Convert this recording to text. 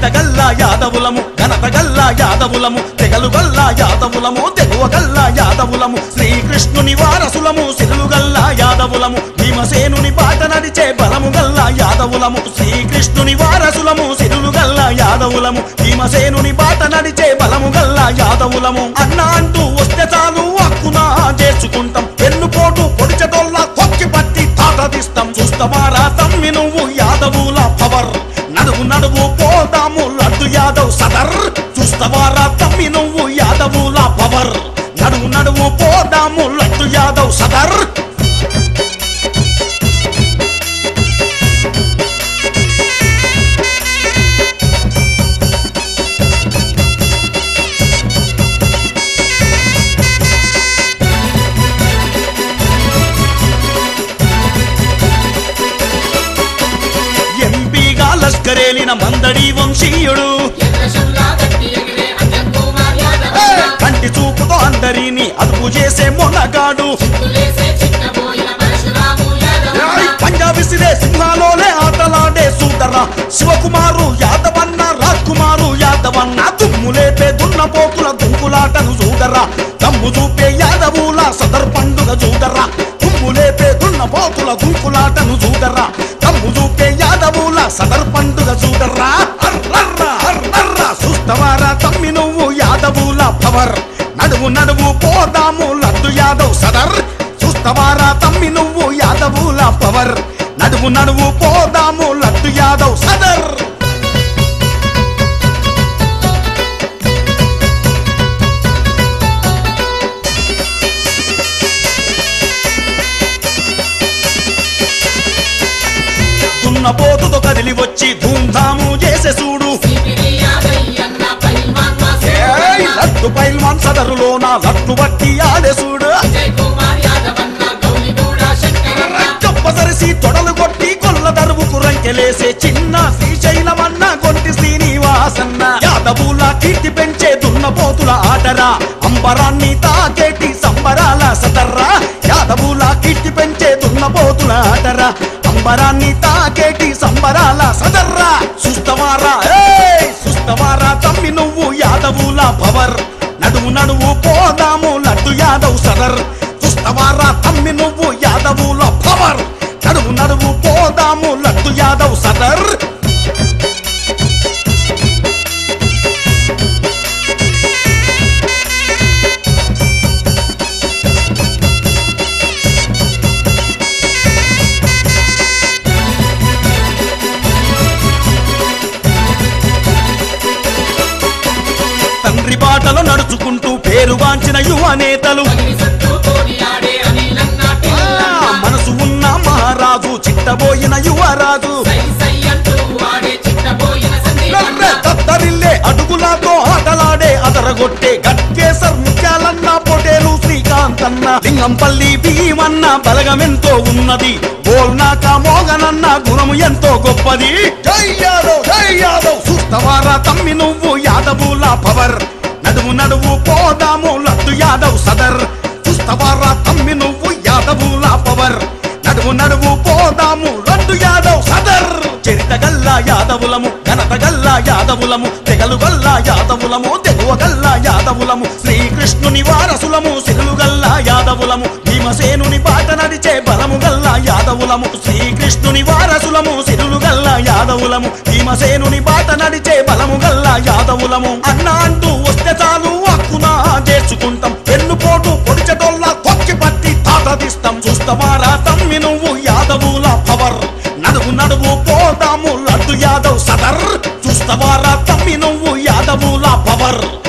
చరితగల్లా యాదవులము ఘనతగల్లా యాదవులము తెగలుగల్లా యాదవులము తెగువగల్లా యాదవులము శ్రీకృష్ణుని వారసులము సిరులుగల్లా యాదవులము భీమసేనుని బాట నడిచే బలము గల్లా యాదవులము శ్రీకృష్ణుని వారసులము సిరులుగల్లా యాదవులము భీమసేనుని బాట నడిచే బలము గల్లా యాదవులము అన్న అంటూ వస్తే చాలు హక్కునా చేసుకుంటాం ఎన్నుపోటు పొడిచటోల్లా కొక్కి పట్టి తాటదిస్తాం చూస్తావారా తమ్మి నువ్వు యాదవుల పవర్ నడువు నడువు పోదాము లడ్డు యాదవ్ సదర్ చూస్తావారా తమ్మి నువ్వు యాదవుల పవర్ నడువు నడువు పోదాము లడ్డు యాదవ్ సదర్ లష్కరేలిన మందడి వంశీయుడు కంటి చూపుతో అందరిని అదుపు చేసే మొనగాడు పంజాబిసిరే సింహాలోనే ఆటలాడే సూదరా శివకుమారు యాదవన్న రాజ్కుమారు యాదవన్న దుమ్ములేపే దున్నపోతుల దుంకులాటను చూడరా దమ్ము చూపే యాదవుల సదర్ పండుగ చూడరా దుమ్ములేపే దున్నపోతుల దుంకులాటను చూడరా దమ్ము చూపే యాదవుల సదర్ పండుగ చూడరా చూస్తావారా తమ్మి నువ్వు యాదవుల పవర్ నడువు నడువు పోదాము లడ్డు యాదవ్ సదర్ చూస్తావారా తమ్మి నువ్వు యాదవుల పవర్ నడువు నడువు పోదాము లడ్డు యాదవ్ సదర్ పోతుతో కదిలి వచ్చి ధూమ్ధాము చేసే చూడు లడ్డు పైల్వాన్ సదరులోన లడ్డు బట్టి ఆడే చూడు చెప్పసరిసి తొడలు కొట్టి కొల్ల దరువుకు రంకెలేసే చిన్న శ్రీశైలమన్న కొంటి శ్రీనివాసన్న యాదవుల కీర్తి పెంచే దున్నపోతుల ఆటరా అంబరాన్ని తాకేటి సంబరాల సదర్రా యాదవుల కీర్తి పెంచే దున్నపోతుల ఆటరా అంబరాన్ని తాకేటి సంబరాల సదర్రా చూస్తావారా చూస్తావారా తమ్మి నువ్వు యాదవుల పవర్ నడువు నడువు పోదాము లడ్డు యాదవ్ సదర్ చూస్తావారా తమ్మి నువ్వు యాదవుల పవర్ నడువు నడువు పోదాము లడ్డు యాదవ్ సదర్ తండ్రి బాటలో నడుచుకుంటూ పేరుగాంచిన యువ నేతలు మనసు ఉన్న మహారాజు చిట్టబోయిన యువరాజు తత్తరిల్లే అడుగులతో ఆటలాడే అదరగొట్టే గట్కేసర్ ముత్యాలన్న పొటేలు శ్రీకాంత్ అన్న లింగంపల్లి భీమన్న బలగమెంతో ఉన్నది బోల్నాక మోగనన్న గుణము ఎంతో గొప్పది జై యాదవ్ జై యాదవ్ చూస్తావారా తమ్మి నువ్వు యాదవుల పవర్ నడువు నడువు పోదాము లడ్డు యాదవ్ సదర్ చూస్తావారా తమ్మి నువ్వు యాదవుల పవర్ నడువు నడువు పోదాము లడ్డు యాదవ్ సదర్ చరితగల్లా యాదవులము ఘనతగల్లా యాదవులము తెగలుగల్లా యాదవులము తెగువగల్లా యాదవులము శ్రీకృష్ణుని వారసులము సిరులుగల్లా యాదవులము భీమసేనుని బాట నడిచే బలము గల్లా యాదవులము శ్రీకృష్ణుని వారసులము సిరులుగల్లా యాదవులము భీమసేనుని బాట నడిచే బలము గల్లా యాదవులము అన్న అంటూ వస్తే చాలు హక్కునా చేసుకుంటాం ఎన్నుపోటు పొడిచటోల్లా కొక్కి పట్టి తాటదిస్తాం చూస్తావారా తమ్మి నువ్వు యాదవుల పవర్ నడువు నడువు పోదాము లడ్డు యాదవ్ సదర్ చూస్తావారా తమ్మి నువ్వు యాదవుల పవర్